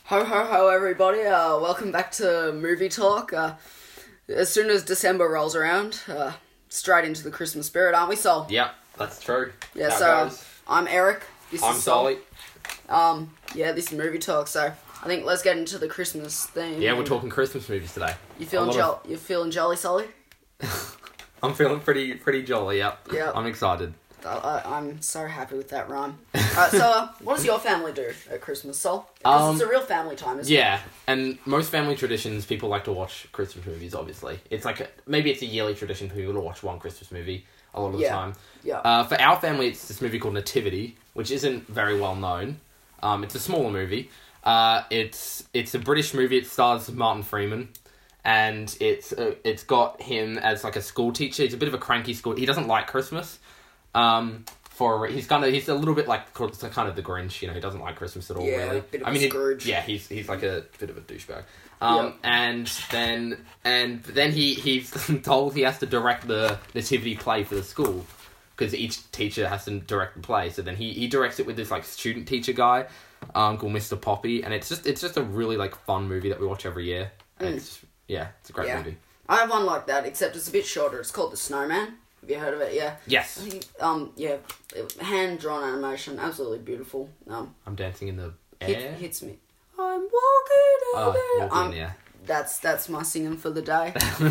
Ho ho ho everybody, welcome back to Movie Talk. As soon as December rolls around, straight into the Christmas spirit, aren't we, Sol? Yep, that's true. Yeah, so I'm Eric, this I'm is Sol. Solly. This is Movie Talk, so I think let's get into the Christmas theme. Yeah, we're talking Christmas movies today. You feeling you feeling jolly, Solly? I'm feeling pretty jolly, yep. Yeah. I'm excited. I'm so happy with that rhyme. So what does your family do at Christmas, Sol? Because it's a real family time, isn't it? Yeah, and most family traditions, people like to watch Christmas movies, obviously. It's like, maybe it's a yearly tradition for people to watch one Christmas movie a lot of the time. Yeah. For our family, it's this movie called Nativity, which isn't very well known. It's a smaller movie. It's a British movie. It stars Martin Freeman. And it's got him as like a school teacher. He's a bit of a cranky school. He doesn't like Christmas. He's a little bit like kind of the Grinch. You know, he doesn't like Christmas at all. Yeah, really. bit of a Scrooge. He's like a bit of a douchebag. And then he's told he has to direct the nativity play for the school because each teacher has to direct the play. So then he directs it with this like student teacher guy called Mr. Poppy, and it's just a really like fun movie that we watch every year. And it's a great movie. I have one like that, except it's a bit shorter. It's called The Snowman. Have you heard of it? Yeah. Yes. I think, hand-drawn animation, absolutely beautiful. I'm dancing in the air. Hits me. I'm walking walking in the air. That's my singing for the day.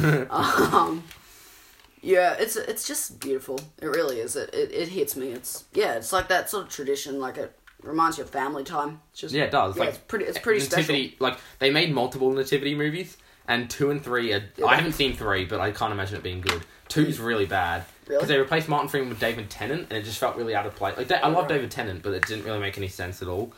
It's just beautiful. It really is. It hits me. It's like that sort of tradition. Like it reminds you of family time. It's just, it does. Yeah, like it's pretty nativity, special. Like they made multiple nativity movies, and 2 and 3 are. I haven't seen 3, but I can't imagine it being good. 2's really bad. Really? Because they replaced Martin Freeman with David Tennant, and it just felt really out of place. Like I love David Tennant, but it didn't really make any sense at all.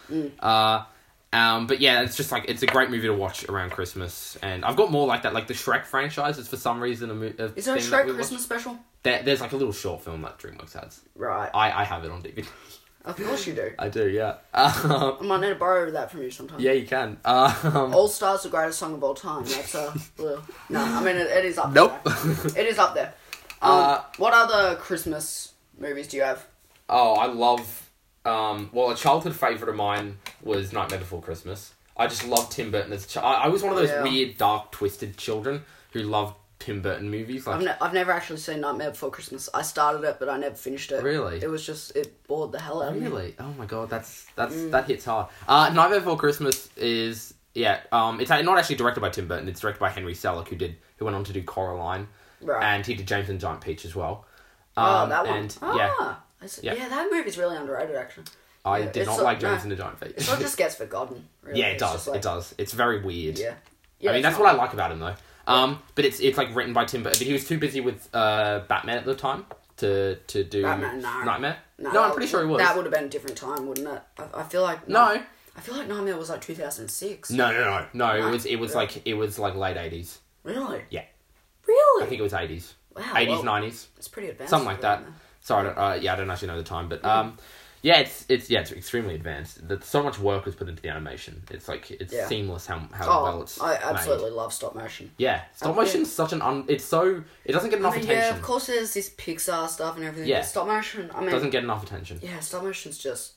But yeah, it's just like it's a great movie to watch around Christmas, and I've got more like that. Like the Shrek franchise is for some reason Is there a Shrek Christmas special? There's like a little short film that DreamWorks has. Right. I have it on DVD. Of course you do. I do, yeah. I might need to borrow that from you sometime. Yeah, you can. All Stars, the greatest song of all time. That's no, I mean it is up Nope. there. It is up there. What other Christmas movies do you have? Oh, I love... a childhood favourite of mine was Nightmare Before Christmas. I just loved Tim Burton as a child. I was one of those weird, dark, twisted children who loved Tim Burton movies. Like, I've never actually seen Nightmare Before Christmas. I started it, but I never finished it. Really? It was just... It bored the hell out of me. Really? Oh my god, that hits hard. Nightmare Before Christmas is... Yeah, it's not actually directed by Tim Burton. It's directed by Henry Selick, who went on to do Coraline. Right. And he did James and the Giant Peach as well. That one. And, yeah, that movie's really underrated, actually. I did not like James and the Giant Peach. It sort of just gets forgotten, really. Yeah, it does. It does. It's very weird. Yeah. I mean, that's what I like about him, though. But it's like written by Tim Burton. But he was too busy with Batman at the time to do Batman, no. Nightmare. No, I'm pretty sure he was. That would have been a different time, wouldn't it? I feel like... No. I feel like Nightmare was like 2006. No. It was like late 80s. Really? Yeah. Really? I think it was 80s. Wow. 80s, 90s. It's pretty advanced. Something like that. Sorry, I don't actually know the time, but it's extremely advanced. So much work was put into the animation. It's like seamless how well it's I absolutely made. love stop motion. Yeah, stop motion is such an it doesn't get enough attention. Yeah, of course there's this Pixar stuff and everything. Yeah. But stop motion, I mean, doesn't get enough attention. Yeah, stop motion's just...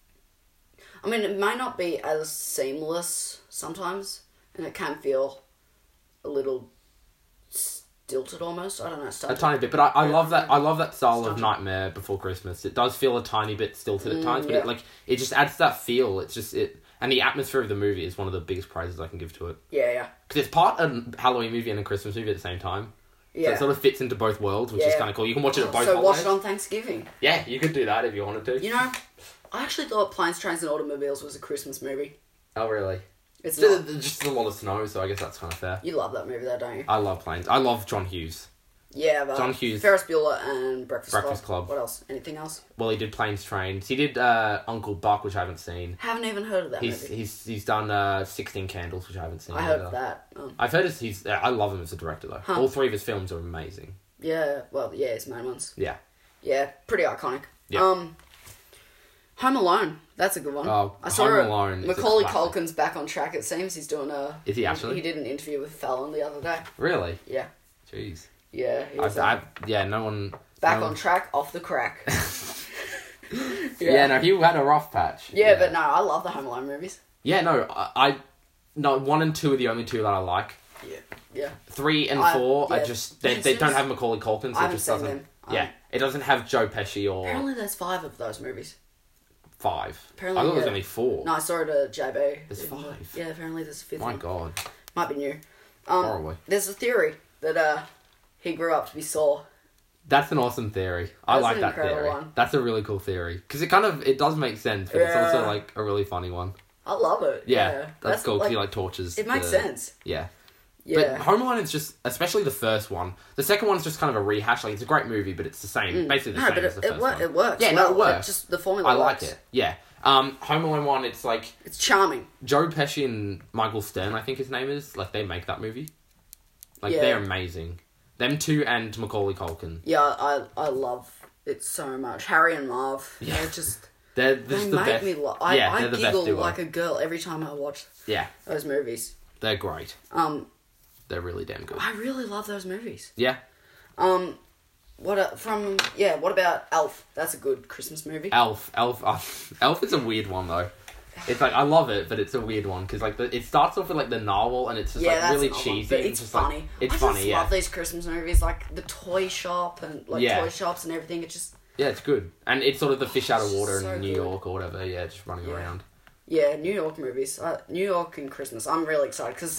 I mean, it may not be as seamless sometimes, and it can feel a little stilted almost. I don't know. A tiny bit, but I love that. I love that style of Nightmare Before Christmas. It does feel a tiny bit stilted at times, but it just adds that feel. It's just and the atmosphere of the movie is one of the biggest praises I can give to it. Yeah. Because it's part a Halloween movie and a Christmas movie at the same time. Yeah. So it sort of fits into both worlds, which is kind of cool. You can watch it at both holidays. So watch holidays. it on Thanksgiving. Yeah, you could do that if you wanted to. You know, I actually thought Planes, Trains and Automobiles was a Christmas movie. Oh, really? It's not. There's just a lot of snow, so I guess that's kind of fair. You love that movie though, don't you? I love Planes. I love John Hughes. Yeah, but John Hughes. Ferris Bueller and Breakfast Club. What else? Anything else? Well, he did Planes, Trains. He did Uncle Buck, which I haven't seen. Haven't even heard of that movie. He's done 16 Candles, which I haven't seen. I heard of that. I've heard he's. I love him as a director though. All 3 of his films are amazing. Yeah, well, yeah, his main ones. Yeah. Yeah, pretty iconic. Yeah. Home Alone. That's a good one. Oh, I saw Home Alone. Macaulay Culkin's back on track. It seems he's doing Is he actually? He did an interview with Fallon the other day. Really? Yeah. Jeez. Yeah. He was, no one. Back on track, off the crack. Yeah, no, he had a rough patch. Yeah, but no, I love the Home Alone movies. Yeah, no, No, 1 and 2 are the only two that I like. Yeah. 3 and 4 are yeah. just... They don't have Macaulay Culkin, so I it just haven't seen doesn't... them. Yeah, it doesn't have Joe Pesci or... Apparently there's 5 of those movies. 5. Apparently, I thought there was yeah. only 4. No, I saw it at JB. There's 5. Yeah, apparently there's a 5th My one. God. Might be new. Probably. There's a theory that he grew up to be Saw. That's an awesome theory. I That's like an that incredible theory. one. That's a really cool theory. Because it does make sense, but it's Yeah. also, like, a really funny one. I love it. Yeah, that's cool. He, like, tortures... It makes sense. Yeah. Yeah. But Home Alone is just, especially the first one. The second one's just kind of a rehash. Like, it's a great movie, but it's the same. Basically the No, same but as the first one. it works. Yeah, well. no, it works. Just the formula I like works. it. Yeah. Home Alone 1, it's like... It's charming. Joe Pesci and Michael Stern, I think his name is. Like, they make that movie. Like, Yeah. they're amazing. Them two and Macaulay Culkin. Yeah, I love it so much. Harry and Marv. Yeah. They're just... They're They the make best. me laugh. Yeah, I they're the best giggle duo. like a girl every time I watch Yeah, those movies. they're great. They're really damn good. I really love those movies. Yeah. What about Elf? That's a good Christmas movie. Elf is a weird one though. It's like I love it, but it's a weird one because like it starts off with like the narwhal and it's just like that's really another one, cheesy. but and it's just, funny. Like, it's I funny. just love these Christmas movies, like the toy shop and like Yeah. toy shops and everything. It just Yeah, it's good, and it's sort of the fish out of water So in New good. York or whatever. Yeah, just running around. Yeah, New York movies. New York and Christmas. I'm really excited because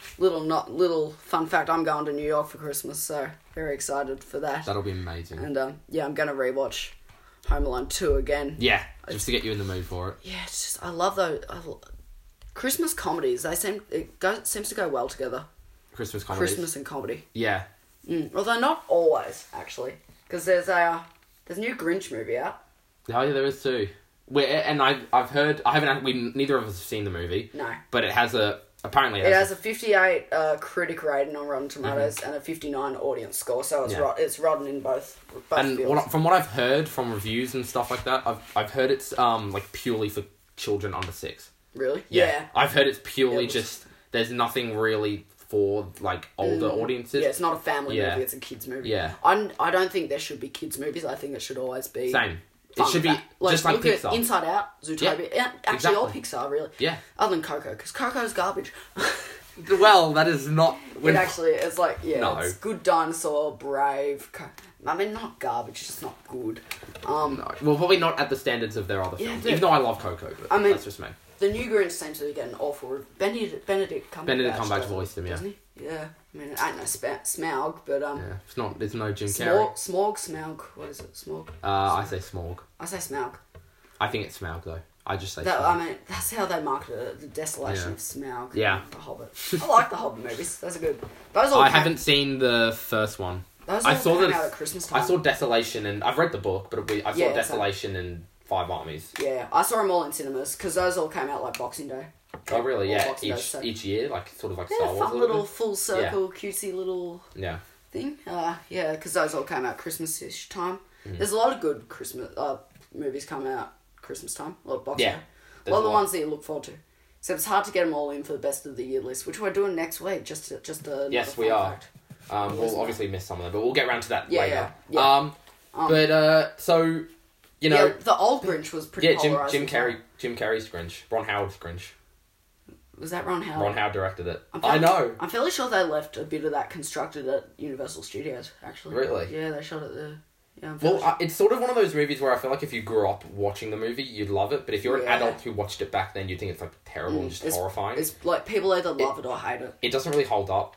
little fun fact. I'm going to New York for Christmas, so very excited for that. That'll be amazing. And I'm gonna rewatch Home Alone 2 again. Yeah, just to get you in the mood for it. Yeah, it's just I love those Christmas comedies. Seems to go well together. Christmas comedies. Christmas and comedy. Yeah. Although not always actually, because there's a new Grinch movie out. Oh yeah, there is too. And I've heard neither of us have seen the movie. No. But it has apparently It has a 58 critic rating on Rotten Tomatoes and a 59 audience score, so it's rotten in both and fields. from what I've heard from reviews and stuff like that, I've heard it's like purely for children under 6. Really? Yeah. I've heard it's purely It was- just there's nothing really for like older audiences. Yeah, it's not a family Yeah. movie, it's a kids movie. Yeah. I don't think there should be kids movies. I think it should always be Same. It fun should be fact. just like look at Pixar. Inside Out, Zootopia. Yeah, actually, all Pixar, really. Yeah. Other than Coco, because Coco's garbage. Well, that is not. It actually, it's like, No. it's good dinosaur, brave. I mean, not garbage, it's just not good. No. Well, probably not at the standards of their other films. dude. Even though I love Coco, but I mean- that's just me. The new Grinch seems to get an awful... Benedict Cumberbatch. Benedict Cumberbatch doesn't- voiced him, yeah. Doesn't he? Yeah. I mean, it ain't no Smaug, but... Yeah, it's not. There's no Jim Carrey. Smaug. What is it? Smaug? I say Smorg. I say Smaug. I think it's Smaug though. I just say. That, Smaug. I mean, that's how they market it. The desolation Yeah. of Smaug. Yeah. The Hobbit. I like the Hobbit movies. Those are good. Those all I came- haven't seen the first one. Those I all saw came that. out at Christmas time. I saw Desolation, and I've read the book, but I saw Yeah, Desolation and Five Armies. Yeah, I saw them all in cinemas because those all came out like Boxing Day. Oh really? Or Yeah. Boxing Day, so- Each year, like sort of like Yeah, Star Wars. fun a little little full circle, cutesy little bit. Yeah. thing. Yeah, because those all came out Christmas-ish time. Mm. There's a lot of good Christmas movies coming out Christmas time. A lot of Boxing Yeah, Day. A there's lot of a the lot. ones that you look forward to. So it's hard to get them all in for the best of the year list, which we're doing next week. Just Yes, we are. We'll obviously miss some of them, but we'll get around to that Yeah, later. yeah. But so you know, Yeah, the old Grinch was pretty Jim polarizing. Jim Carrey's Grinch, Ron Howard's Grinch. Was that Ron Howard? Ron Howard directed it. I'm I fairly- know. I'm fairly sure they left a bit of that constructed at Universal Studios, actually. Really? Yeah, they shot it there. Yeah, I'm fairly Well, sure. it's sort of one of those movies where I feel like if you grew up watching the movie, you'd love it. But if you're an Yeah. adult who watched it back then, you'd think it's like terrible and just horrifying. It's like people either love it or hate it. It doesn't really hold up.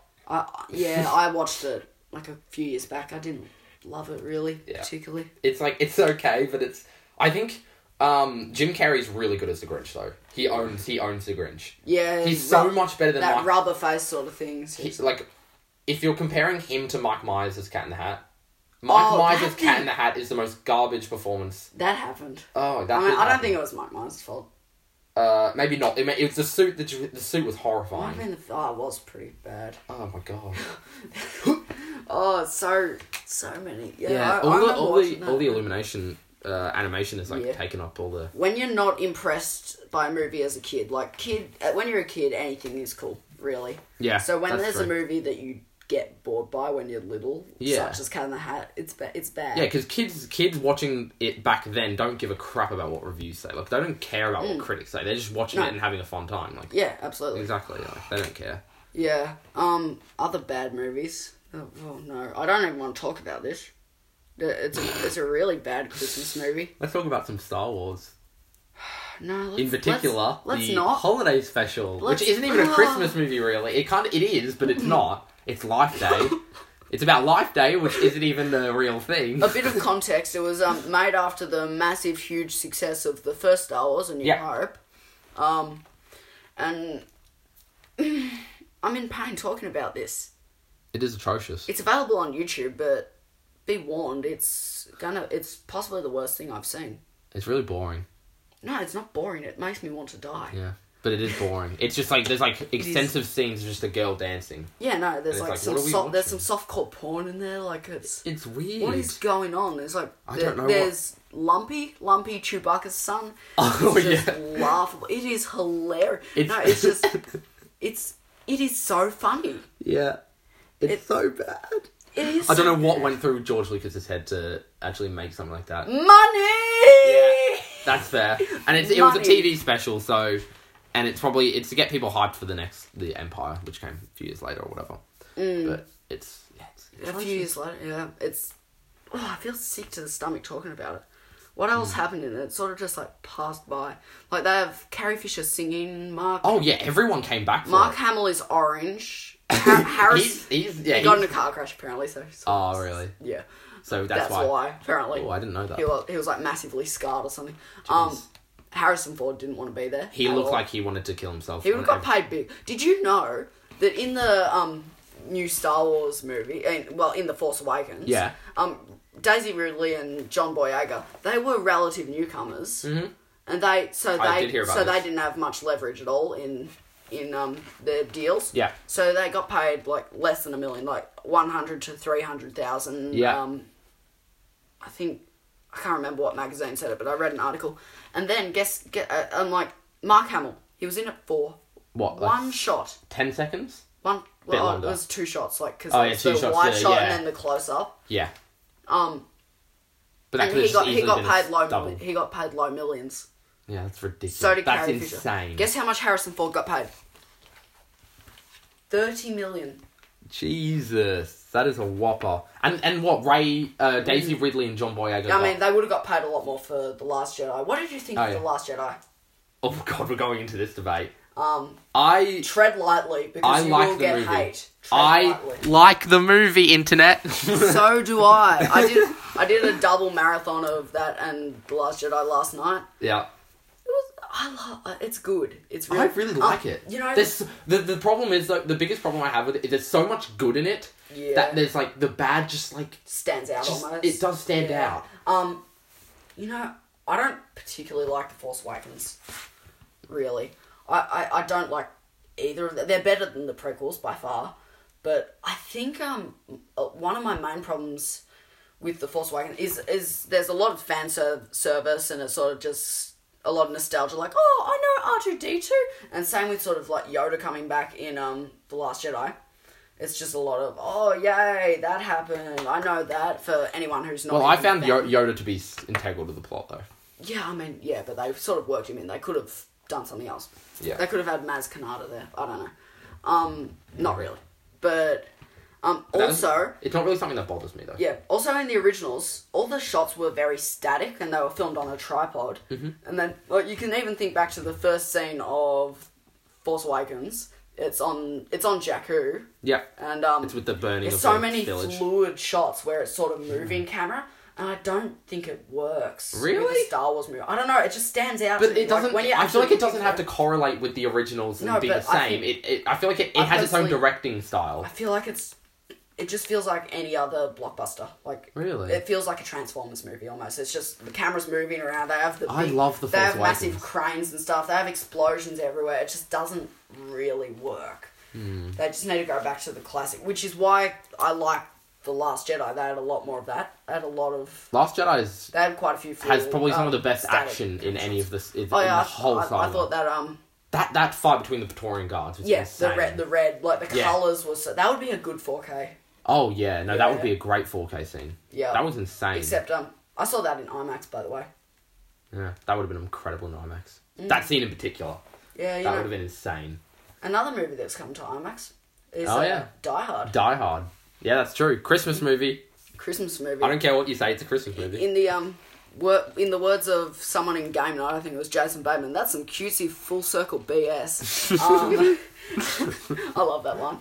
I watched it like a few years back. I didn't love it really, particularly. It's like it's okay, but it's. I think Jim Carrey's really good as the Grinch though. He owns the Grinch. Yeah, He's so much better than that Mike. rubber face sort of thing. Like, if you're comparing him to Mike Myers as Cat in the Hat, Mike Myers as Cat in the Hat is the most garbage performance. That happened. Oh, that. I mean, did I don't happen. think it was Mike Myers' fault. Maybe not. It was the suit. The suit was I horrifying. mean, it was pretty bad. Oh my god. Oh, so many. Yeah, I all remember watching the that. Illumination animation is like Yeah. taken up all the. When you're not impressed by a movie as a kid, when you're a kid, anything is cool, really. Yeah. So when that's there's true. a movie that you get bored by when you're little, Yeah. such as Cat in the Hat. It's bad. Yeah, because kids watching it back then don't give a crap about what reviews say. Like, they don't care about what critics say. They're just watching it and having a fun time. Like, Yeah, absolutely. exactly. Like, they don't care. Yeah. Other bad movies. Oh no, I don't even want to talk about this. It's a really bad Christmas movie. Let's talk about some Star Wars. No, In particular, let's the not. holiday special, which isn't even a Christmas movie, really. It is, but it's not. It's Life Day. It's about Life Day, which isn't even the real thing. A bit of context: it was made after the massive, huge success of the first Star Wars: A New Hope, and I'm in pain talking about this. It is atrocious. It's available on YouTube, but be warned, it's possibly the worst thing I've seen. It's really boring. No, it's not boring. It makes me want to die. Yeah. But it is boring. It's just like, there's like extensive scenes of just a girl dancing. Yeah, no, there's like, some what are we there's some watching? softcore porn in there. Like it's weird. what is going on? There's like I don't know there's Lumpy Chewbacca's son. Oh, It's just yeah. laughable. It is hilarious. It's- No, it's just it is so funny. Yeah. It's so bad. It is. I don't know what went through George Lucas's head to actually make something like that. Money. That's fair. And it was a Money. TV special, so... And it's to get people hyped for the Empire, which came a few years later or whatever. But it's A few years later, yeah, it's. Oh, I feel sick to the stomach talking about it. What else happened in it? It sort of just like passed by. Like they have Carrie Fisher singing. Oh yeah, everyone came back for Mark it. Hamill is orange. Harris. He got in a car crash apparently. So. Oh really? Yeah. So That's why apparently. Oh, I didn't know that. He was like massively scarred or something. Jeez. Harrison Ford didn't want to be there. He at looked all. like he wanted to kill himself. He would have got paid big. Did you know that in the new Star Wars movie, in The Force Awakens, Yeah. Daisy Ridley and John Boyega, they were relative newcomers, and I did hear about they this. didn't have much leverage at all in their deals. Yeah. So they got paid like less than $1 million, like 100 to 300,000. Yeah. I think. I can't remember what magazine said it, but I read an article. And then, I'm like, Mark Hamill, he was in it for What? one Like shot. 10 seconds? It longer. was 2 shots, like, because Oh, yeah, was 2 the shots, wide shot yeah. and then the close-up. Yeah. But that and he got paid low. double. He got paid low millions. Yeah, that's ridiculous. So did That's Carrie Fisher. insane. Guess how much Harrison Ford got paid? $30 million. Jesus, that is a whopper. And what, Daisy Ridley and John Boyega I mean, they would have got paid a lot more for The Last Jedi. What did you think of yeah. The Last Jedi? Oh god, we're going into this debate. I Tread lightly, because you like will the get movie. hate. Tread I lightly. like the movie, internet. So do I. I did a double marathon of that and The Last Jedi last night. Yeah. It's good. It's I really like it. You know, there's, the problem is, like, the biggest problem I have with it is there's so much good in it that there's, like, the bad just, like... stands out just, almost. it does stand out. You know, I don't particularly like The Force Awakens. Really. I don't like either of them. They're better than the prequels by far. But I think one of my main problems with The Force Awakens is there's a lot of fan service and it's sort of just a lot of nostalgia, like, oh, I know R2-D2. And same with sort of like Yoda coming back in The Last Jedi. It's just a lot of, oh, yay, that happened. I know that, for anyone who's not... Well, I even a found fan. Yoda to be integral to the plot, though. Yeah, I mean, yeah, but they sort of worked him in. They could have done something else. Yeah. They could have had Maz Kanata there. I don't know. Not really. But, also... It's not really something that bothers me, though. Yeah. Also, in the originals, all the shots were very static and they were filmed on a tripod. Mm-hmm. And then, well, you can even think back to the first scene of Force Awakens. It's on Jakku. Yeah. And, it's with the burning there's of so the many village. fluid shots where it's sort of moving camera. And I don't think it works. Really? With a Star Wars movie. I don't know, it just stands out But to me. it doesn't. Like, when you I feel like it actually doesn't have to correlate with the originals and No, be the but I same. think- I feel like it has its own personally- directing style. I feel like it just feels like any other blockbuster. Like, Really? it feels like a Transformers movie almost. It's just the camera's moving around. They have I love The They Force have massive Awakens. cranes and stuff. They have explosions everywhere. It just doesn't really work. They just need to go back to the classic, which is why I like The Last Jedi. They had a lot more of that. They had a lot of. Last Jedi They had quite a few. has probably some of the best static action in any of the Oh yeah, the whole I saga. thought that That fight between the Praetorian Guards was insane. the red, like the colours was that would be a good 4K. Oh yeah, no, that would be a great 4K scene. Yeah, that was insane. Except I saw that in IMAX, by the way. Yeah, that would have been incredible in IMAX. That scene in particular. Yeah, that would have been insane. Another movie that's come to IMAX is Die Hard. Die Hard. Yeah, that's true. Christmas movie. Christmas movie. I don't care what you say, it's a Christmas movie. In the words of someone in Game Night, I think it was Jason Bateman, that's some cutesy full circle BS. I love that one.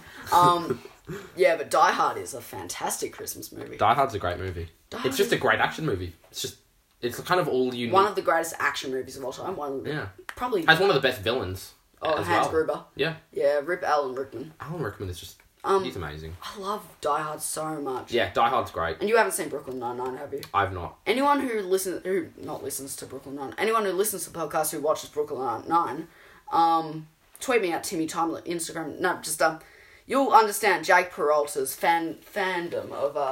Yeah, but Die Hard is a fantastic Christmas movie. Die Hard's a great movie. It's just a great action movie. It's kind of all you need. One of the greatest action movies of all time. Probably has one of the best villains. Hans Gruber. Yeah. Yeah, rip Alan Rickman. Alan Rickman is just he's amazing. I love Die Hard so much. Yeah, Die Hard's great. And you haven't seen Brooklyn Nine-Nine, have you? I've not. Anyone who listens to Brooklyn Nine, anyone who listens to the podcast who watches Brooklyn Nine-Nine, tweet me at Timmy Timely, Instagram. No, just you'll understand Jake Peralta's fandom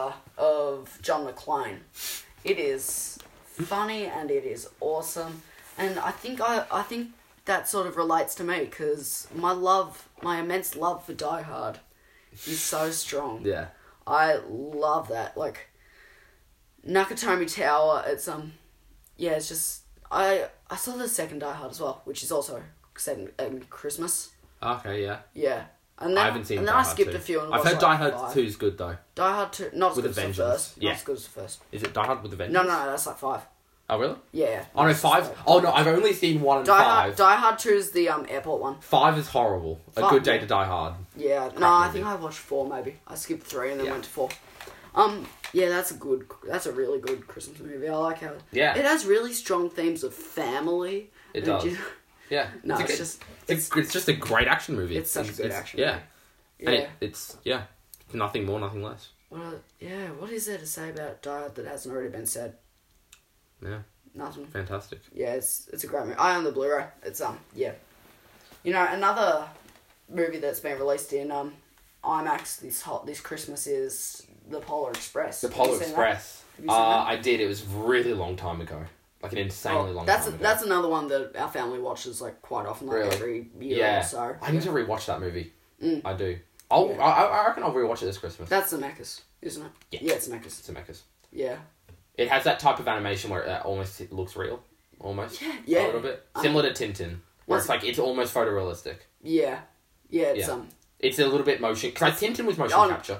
of John McClane. It is funny and it is awesome, and I think that sort of relates to me because my immense love for Die Hard is so strong. Yeah, I love that. Like Nakatomi Tower, it's it's just I saw the second Die Hard as well, which is also set in Christmas. Okay, yeah. Yeah. And then, I haven't seen and then Die I Hard skipped 2. a few. And I've heard Die Hard 2 is good though. Die Hard 2, not as with good as the first. Yeah. Not as good as the first. Is it Die Hard with a Vengeance? No, that's like 5. Oh really? Yeah. Oh no, 5. Oh no, I've only seen 1 and 5. Die Hard 2 is the airport one. 5 is horrible. A Good Day to Die Hard. Yeah. No, I think I watched 4 maybe. I skipped 3 and then went to 4. Yeah, that's a really good Christmas movie. I like how it has really strong themes of family. It does. Yeah. No, it's just a great action movie. It's such a good action movie. Yeah. And it's nothing more, nothing less. What is there to say about Die Hard that hasn't already been said? Yeah. Nothing. Fantastic. Yeah, it's a great movie. I own the Blu-ray. It's You know, another movie that's been released in IMAX this Christmas is The Polar Express. The Polar Express. Have you seen that? I did. It was a really long time ago. Like an insanely long time ago. That's another one that our family watches like quite often, like every year or so. I need to rewatch that movie. I do. I reckon I'll rewatch it this Christmas. That's Zemeckis, isn't it? Yeah, it's Zemeckis. Zemeckis. Yeah. It has that type of animation where it almost looks real. Almost. Yeah. A little bit. Similar to Tintin. Where it's almost photorealistic. Yeah. Yeah, it's It's a little bit motion... Because Tintin was motion capture.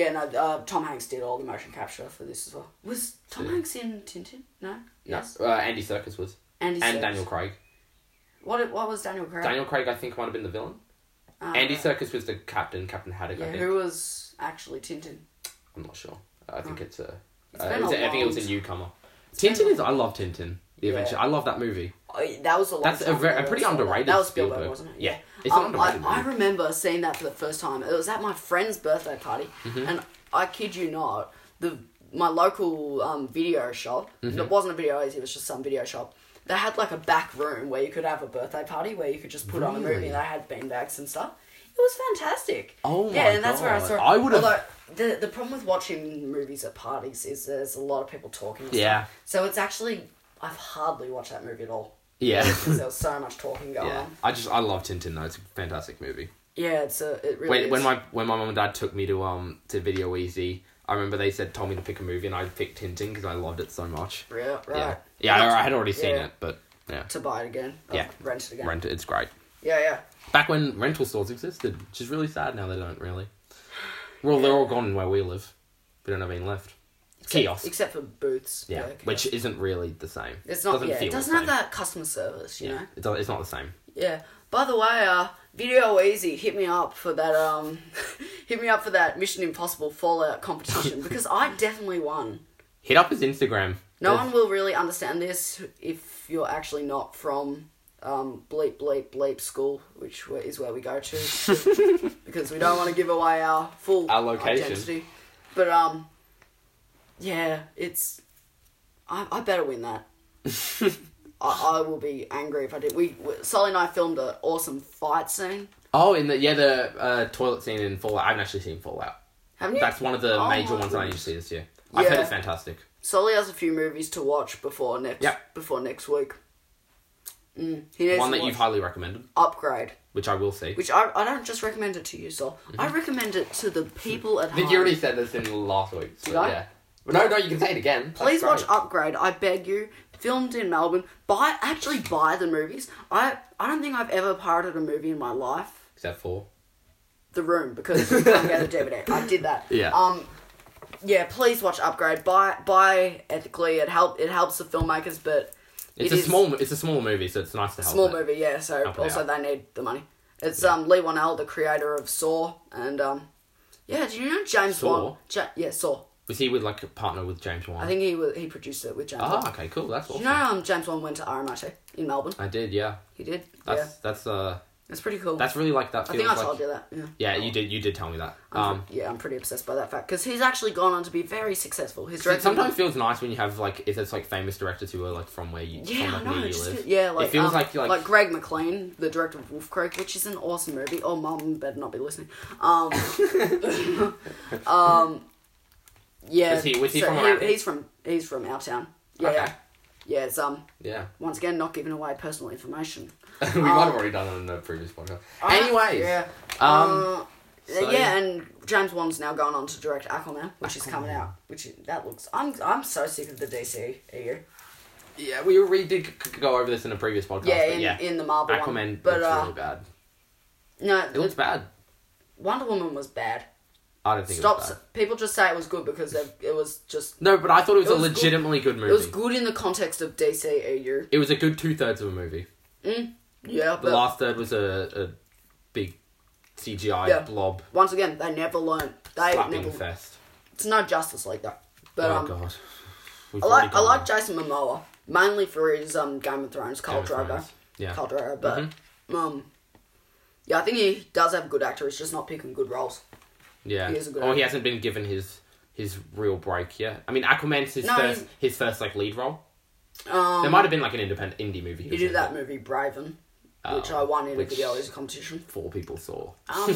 Tom Hanks did all the motion capture for this as well. Was Tom Hanks in Tintin? No? Yes. No. Andy Serkis was. And Daniel Craig. What was Daniel Craig? Daniel Craig, I think, might have been the villain. Andy Serkis was the Captain Haddock, I think. Who was actually Tintin? I'm not sure. I think it's a... I think it was a newcomer. Tintin is... I love Tintin. The Adventure. I love that movie. That was a long That's time a pretty underrated That was Spielberg, wasn't it? Yeah. It's an underrated movie. I remember seeing that for the first time. It was at my friend's birthday party. And I kid you not, my local video shop, it wasn't a video, it was just some video shop, they had like a back room where you could have a birthday party where you could just put on a movie and they had beanbags and stuff. It was fantastic. Oh my God. Yeah, and that's where I saw it. I would have... Although, the problem with watching movies at parties is there's a lot of people talking and stuff. So it's actually... I've hardly watched that movie at all. Yeah. Because there was so much talking going on. I love Tintin though. It's a fantastic movie. Yeah, it really is. When my mum and dad took me to Video Easy, I remember they told me to pick a movie and I picked Tintin because I loved it so much. Yeah, right. Yeah, I had already seen it, but yeah. To buy it again. Rent it again. Rent it, it's great. Yeah. Back when rental stores existed, which is really sad now they don't really. Well, they're all gone where we live. We don't have any left. Kiosks. Except for booths. Yeah, which isn't really the same. It's not, it doesn't have that customer service, you know? It's not the same. Yeah. By the way, Video Easy hit me up for that Mission Impossible Fallout competition because I definitely won. Hit up his Instagram. No one will really understand this if you're actually not from bleep bleep bleep school, which is where we go to because we don't want to give away our full location. Identity. But yeah, it's I better win that. I will be angry if I did. Sully and I filmed an awesome fight scene. Oh, in the toilet scene in Fallout. I haven't actually seen Fallout. Haven't you? That's one of the major ones I need to see this year. I've heard it's fantastic. Sully has a few movies to watch before next week. He needs One to that you've watch highly recommended, Upgrade, which I will see. which I don't just recommend it to you, so I recommend it to the people at I home. think you already said this in last week. So Did I? Yeah. But no, you can say it again. Please That's watch great. Upgrade. I beg you. Filmed in Melbourne. Buy the movies. I don't think I've ever pirated a movie in my life. Except for... The Room, because you can't get a DVD. I did that. Yeah. Yeah, please watch Upgrade. Buy ethically. It helps the filmmakers, but It's a small movie, so it's nice to help. small it. movie. Yeah, so Help it also out. they need the money. It's Lee Whannell, the creator of Saw, and yeah. Do you know James Saw? Wan? Yeah, Saw. Was he with like a partner with James Wan? I think he produced it with James Wan. Oh, okay, cool. That's Do awesome. you know James Wan went to RMIT in Melbourne? I did, yeah. He did. That's It's pretty cool. that's really like that. I Feels think I like, told you that. Yeah. Yeah, you did tell me that. I'm pretty obsessed by that fact because he's actually gone on to be very successful. His It directing sometimes feels nice when you have like if it's like famous directors who are like from where you yeah, I from know. like, near you Just, live. yeah, like it feels like Greg McLean, the director of Wolf Creek, which is an awesome movie. Oh, mum better not be listening. Yeah. Was he from around here? He's from our town. Yeah, Okay. yeah. It's Yeah. once again not giving away personal information. We might have already done it in the previous podcast. Anyways, yeah. so- Yeah, and James Wan's now going on to direct Aquaman, which is coming out. I'm so sick of the DC EU. yeah, we already did go over this in a previous podcast. Yeah, but in the Marvel Aquaman one. But looks really bad. no, It looks bad. Wonder Woman was bad. I don't think it was bad. People just say it was good because it was just. No, but I thought it was It a was legitimately good movie. It was good in the context of DC EU. It was a good 2/3 of a movie. Yeah, The but last third was a big CGI blob once again, they never learned. They slapping never. fest. It's no Justice League though. But Oh god. We've I already like gone there. Jason Momoa mainly for his Game of Thrones, Khal Game of Drogo. Thrones. Yeah. Khal Drogo, but yeah, I think he does have a good actor. He's just not picking good roles. Yeah. He is a good He actor. hasn't been given his real break yet. I mean, Aquaman's his first like lead role. There might have been like an independent indie movie. He did that movie Braven, which I won in a video as a competition. 4 people saw.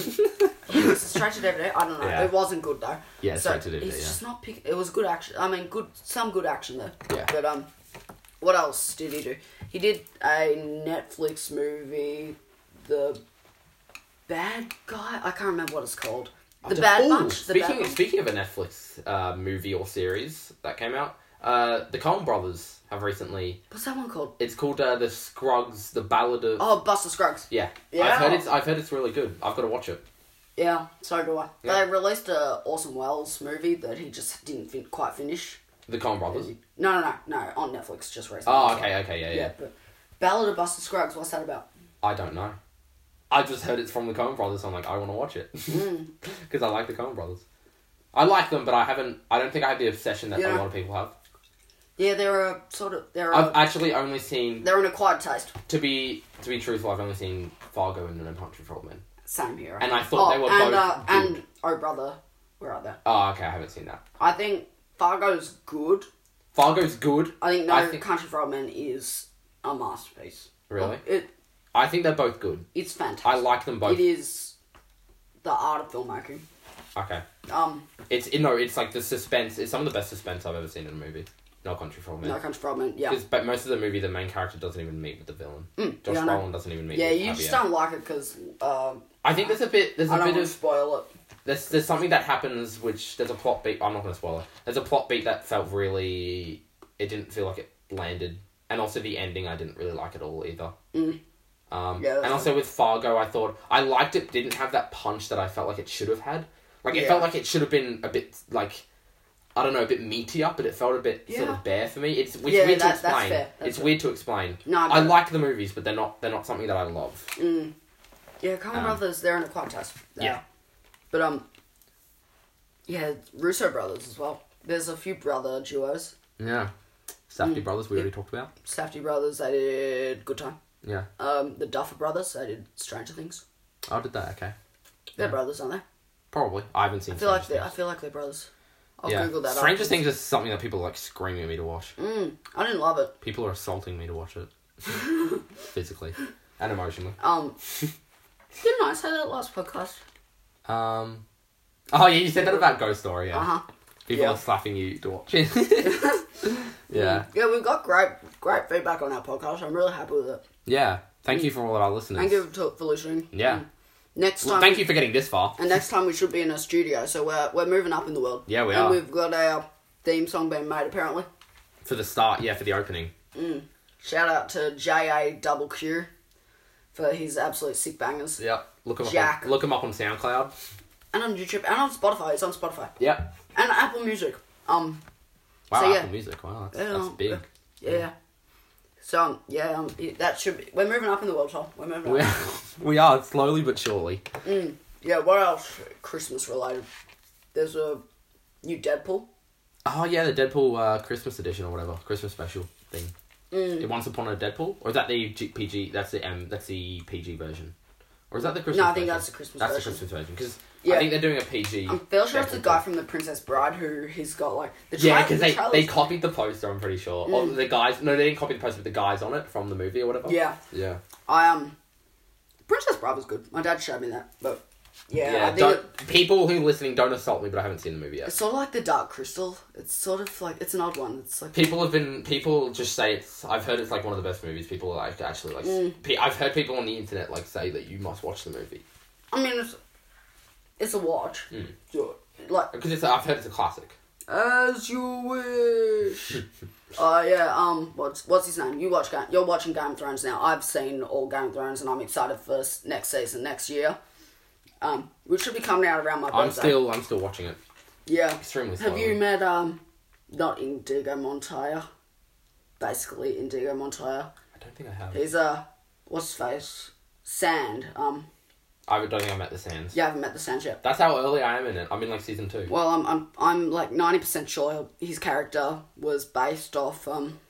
It's straight to DVD. I don't know. Yeah. It wasn't good though. Yeah, so straight to DVD, He's yeah. just not pick. It was good action. I mean, some good action there. Yeah. But what else did he do? He did a Netflix movie, The Bad Guy. I can't remember what it's called. The Bad Bunch. The Bad Bunch. Speaking of a Netflix movie or series that came out, the Coen Brothers have recently. What's that one called? It's called the Scruggs, the Ballad of. Oh, Buster Scruggs. Yeah. Yeah. I've heard it's really good. I've got to watch it. Yeah, so do I. Yeah. They released a Orson Welles movie that he just didn't quite finish. The Coen Brothers. No, on Netflix just recently. Oh, so- okay, yeah. But Ballad of Buster Scruggs, what's that about? I don't know. I just heard it's from the Coen Brothers, so I'm like, I want to watch it. Because I like the Coen Brothers. I like them, but I don't think I have the obsession that a lot of people have. Yeah, I've actually only seen, they're an acquired taste. to be truthful, I've only seen Fargo and No Country for Old Men. Same here. And I thought they were both good. And Oh Brother, where are they? Oh, okay, I haven't seen that. I think Fargo's good. Fargo's good. I think No Country for Old Men is a masterpiece. Really? I think they're both good. It's fantastic. I like them both. It is the art of filmmaking. Okay. It's like the suspense. It's some of the best suspense I've ever seen in a movie. No Country for Old Men. No Country for Old Men, yeah. But most of the movie, the main character doesn't even meet with the villain. Josh yeah, I know. Brolin doesn't even meet. Yeah, with you Javier. just don't like it because. I think there's a bit. There's I a don't bit want of. to spoil it. There's something that happens which there's a plot beat. I'm not going to spoil it. There's a plot beat that felt really. It didn't feel like it landed, and also the ending I didn't really like at all either. Yeah, and also with Fargo, I thought I liked it. Didn't have that punch that I felt like it should have had. Like it felt like it should have been a bit like. I don't know, a bit meatier, but it felt a bit sort of bare for me. It's weird to explain. That's fair. It's weird to explain. No, I like the movies, but they're not something that I love. Yeah, Coen Brothers, they're an acquired taste. Yeah. But, yeah, Russo brothers as well. There's a few brother duos. Yeah. Safdie Brothers, we already talked about. Safdie brothers, they did Good Time. Yeah. The Duffer brothers, they did Stranger Things. Oh, did that? Okay. They're brothers, aren't they? Probably. I haven't seen I feel like they're brothers. I'll Google that. Stranger afterwards. Things is something that people are like screaming at me to watch. I didn't love it. People are assaulting me to watch it. Physically. And emotionally. Didn't I say that last podcast? Oh yeah, you said that about Ghost Story, yeah. People Yeah. are slapping you to watch it. Yeah. Yeah, we've got great feedback on our podcast. I'm really happy with it. Yeah. Thank you for all our listeners. Thank you for listening. Yeah. Next time. Well, thank you for getting this far. And next time we should be in a studio, so we're moving up in the world. Yeah, we and are. we've got our theme song being made, apparently. For the start, for the opening. Shout out to JAQQ for his absolute sick bangers. Yep. Look him Jack. up. Look him up on SoundCloud. And on YouTube, and on Spotify. It's on Spotify. Yep. And Apple Music. Wow, So, yeah. Apple Music. Wow, that's big. Yeah. So, that should be... We're moving up in the world, Tom. We're moving up. We are, slowly but surely. Yeah, what else Christmas related? There's a new Deadpool. Oh, yeah, the Deadpool Christmas edition or whatever. Christmas special thing. Once Upon a Deadpool? Or is that the PG... That's the PG version? Or is that the Christmas version? No, I think that's the Christmas version. That's the Christmas version. Because I Yeah. think they're doing a PG... I'm fairly sure it's the Deadpool. guy from The Princess Bride who he's got, like... Yeah, because they trailers- copied the poster, I'm pretty sure. Or the guys... No, they didn't copy the poster, but the guys on it from the movie or whatever. Yeah. Yeah. Princess Bride was good. My dad showed me that, but... Yeah, Yeah, I think people who are listening, don't assault me, but I haven't seen the movie yet. it's sort of like The Dark Crystal. It's sort of like... It's an odd one. It's like... People just say it's... I've heard it's like one of the best movies. People like actually like... I've heard people on the internet like say that you must watch the movie. I mean, it's a watch. So, like... Because I've heard it's a classic. As you wish. What's his name? You're watching Game of Thrones now. I've seen all Game of Thrones, and I'm excited for next season, next year. Which should be coming out around my birthday. I'm still watching it. Yeah. Extremely Have slowly. you met not Indigo Montoya? Basically, Indigo Montoya. I don't think I have. He's what's his face? Sand. I don't think I met the Sands. You haven't met the Sand yet. That's how early I am in it. I'm in like season 2. Well, I'm like 90% sure his character was based off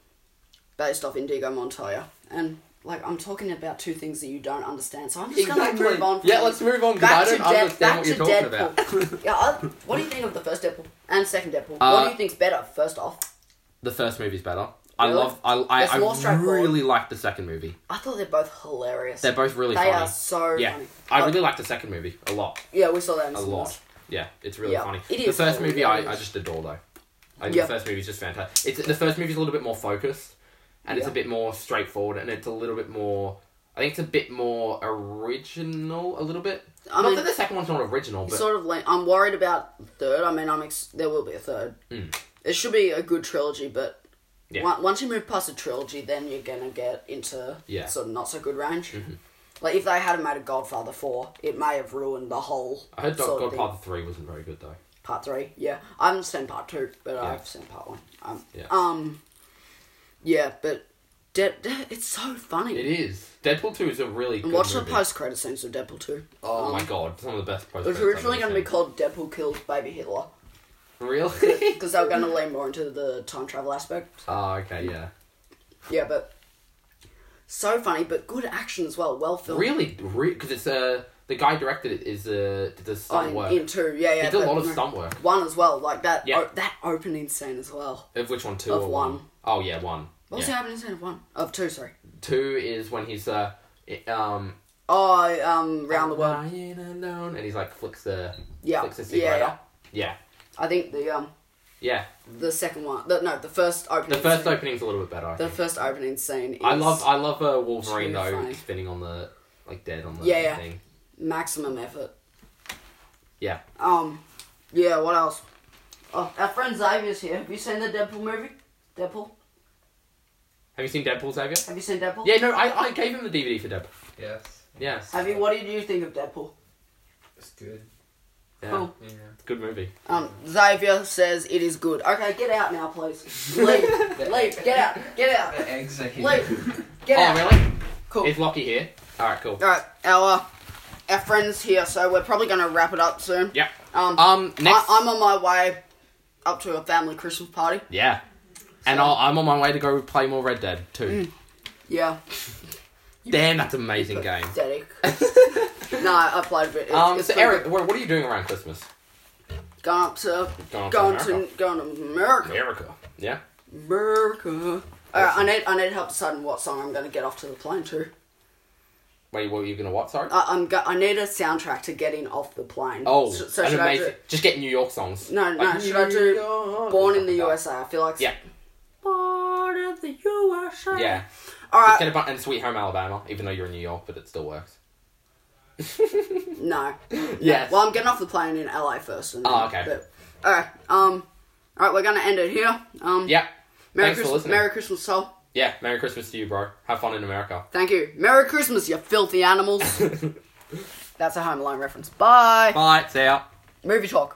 Indigo Montoya, and like I'm talking about two things that you don't understand, so I'm just gonna move on. Yeah, let's move on because I don't understand what you're talking about. Yeah, what do you think of the first Deadpool and second Deadpool? What do you think's better? First off, the first movie's better. Really? I more straightforward. really like the second movie. I thought they're both hilarious. They're both really They funny. are so Yeah, funny. I really like the second movie a lot. Yeah, we saw that in A cinemas. lot. Yeah, it's really Yeah, funny. it The is first movie hilarious. I just adore though. I think Yeah. the first movie's just fantastic. The first movie's a little bit more focused, and it's Yeah. a bit more straightforward, and it's a little bit more... I think it's a bit more original, a little bit. I Not mean, that the second one's not original, but... sort of like, I'm worried about the third. I mean, there will be a third. It should be a good trilogy, but Yeah. once you move past a trilogy, then you're gonna get into Yeah. sort of not so good range. Like if they had made a Godfather 4, it may have ruined the whole. I heard sort of thing. Godfather 3 wasn't very good, though. Part 3, yeah. I haven't seen Part 2, but Yeah. I've seen Part 1. Yeah. Yeah, but it's so funny. It is. Deadpool 2 is a really good And watch the movie. post-credit scenes of Deadpool 2. Oh my god, some of the best post It was originally going to be called Deadpool Kills Baby Hitler. Really? Because they were going to lean more into the time travel aspect. Oh, okay, yeah. Yeah, but so funny, but good action as well. Well filmed. Really? Because it's the guy directed it is did the stunt work. In 2, yeah. He did a but, lot of stunt work. 1 as well, like that. Yeah. That opening scene as well. Of which one? 2 Of or 1. 1? Oh yeah, 1. What was the opening scene of 1? Of 2, sorry. 2 is when he's round Round the World. Lying alone, and he's like flicks the Yeah. cigarette Yeah. up. Yeah. I think Yeah. the second one. The first opening. The first scene, opening's a little bit better. I The think. first opening scene. Is I love Wolverine too though funny. spinning on the dead on the Yeah. thing. maximum effort. Yeah. Yeah. What else? Oh, our friend Xavier's here. Have you seen the Deadpool movie? Deadpool. Have you seen Deadpool, Xavier? Have you seen Deadpool? Yeah, no, I gave him the DVD for Deadpool. Yes. Yes. Have you? What did you think of Deadpool? It's good. Yeah. Cool. Yeah. Good movie. Xavier says it is good. Okay, get out now, please. Leave. Leave. Get out. Get out. The eggs are here. Leave. Get Oh, out. really? Cool. Is Lockie here? Alright, cool. Alright, our friend's here, so we're probably going to wrap it up soon. Yep. Next... Next... I'm on my way up to a family Christmas party. Yeah. And I'm on my way to go play more Red Dead 2. Yeah. Damn, that's an amazing game. Pathetic. No, I played a bit. It's So pretty Eric, good. what are you doing around Christmas? Going to America. America. Yeah? America. Alright, I need help deciding what song I'm going to get off to the plane to. Wait, what are you going to what, sorry? I need a soundtrack to getting off the plane. Oh, so an should I amazing... Just get New York songs. No, Like, should I do New York, Born in the stuff like USA? I feel like... Yeah. Born in the USA. Yeah. Alright. Just get and Sweet Home Alabama, even though you're in New York, but it still works. No. Yes. Well, I'm getting off the plane in LA first. And then, Okay. But, alright, we're gonna end it here. Yeah. Merry Thanks for Christmas, listening. Merry Christmas, Sol. Yeah, Merry Christmas to you, bro. Have fun in America. Thank you. Merry Christmas, you filthy animals. That's a Home Alone reference. Bye. Bye. See ya. Movie talk.